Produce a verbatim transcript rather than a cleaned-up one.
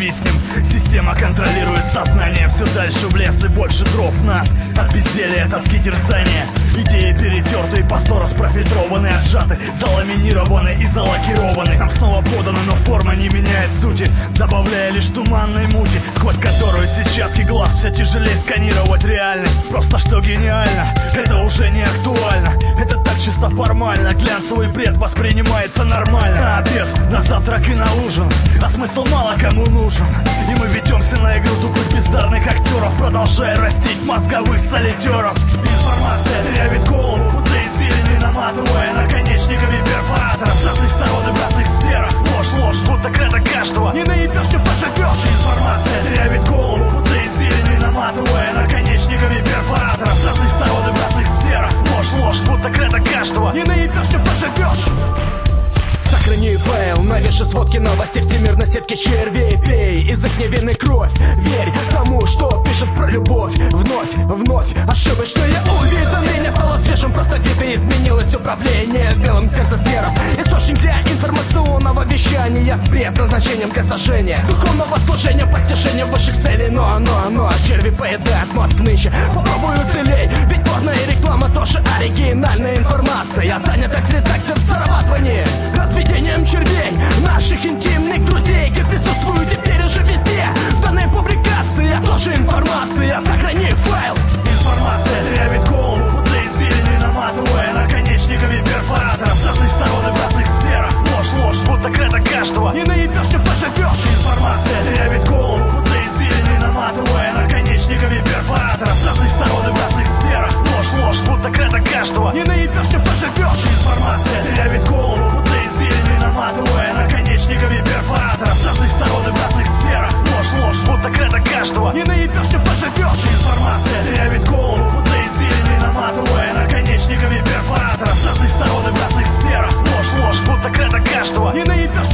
зависнем. Система контролирует сознание. Все дальше в лес и больше дров нас. От безделия, тоски, терзания. Идеи перетерты, по сто раз профильтрованы, отжаты, заламинированы и залакированы. Нам снова поданы, но форма не меняет сути, добавляя лишь туманной мути, сквозь которую сетчатки глаз все тяжелее сканировать реальность. Просто что гениально, это уже не актуально. Это так чисто формально, глянцевый бред воспринимается нормально. На обед, на завтрак и на ужин, а смысл мало кому нужен. И мы ведемся на игру тупых бездарных актеров, продолжая растить мозговых солитеров. Информация дырявит голову, будто извилины, наматывая наконечниками перфораторов с разных сторон и в разных сферах. Сплошь ложь, будто кредо каждого не наебешь, не поживешь. Информация дырявит голову, будто извилины, наматывая наконечниками перфораторов с разных сторон и в разных сферах. Сплошь ложь, будто кредо каждого не наебешь, не поживешь. Сохрани файл, навеши сводки новостей всемирной сетки червей. Пей из их невинной кровь, верь тому, что пишет про любовь. Вновь, вновь, ошибочно я увиденный. Не стало свежим, просто вид и изменилось управление. В белом сердце сферов, источник для информационного вещания с предназначением для сожжения, духовного служения, постижения высших целей. Но, но, но, черви поедают мозг нынче. Попробуй уцелей, ведь порно и реклама тоже оригинальная информация. Занятость редакции в зарабатывании, разведением червей наших интимных друзей, где присутствуют теперь уже везде данные публикации, а тоже информация. Сохрани файл. Информация дырявит голову, будто извилины, наматывая наконечниками перфораторов с разных сторон и в разных сферах. Сплошь ложь, будто кредо каждого не наебешь, не поживешь. Информация дырявит голову, будто извилины, наматывая наконечниками перфораторов с разных сторон и в разных сферах. Сплошь ложь, будто кредо каждого не наебешь, не поживешь. Информация дырявит голову, будто извилины, наматывая наконечниками перфораторов с разных сторон и в разных сферах. Сплошь ложь, будто кредо каждого не наебешь, не поживешь. Информация дырявит голову, будто извилины, наматывая наконечниками перфораторов с разных сторон и в разных сферах. Сплошь ложь, будто кредо каждого не наебешь,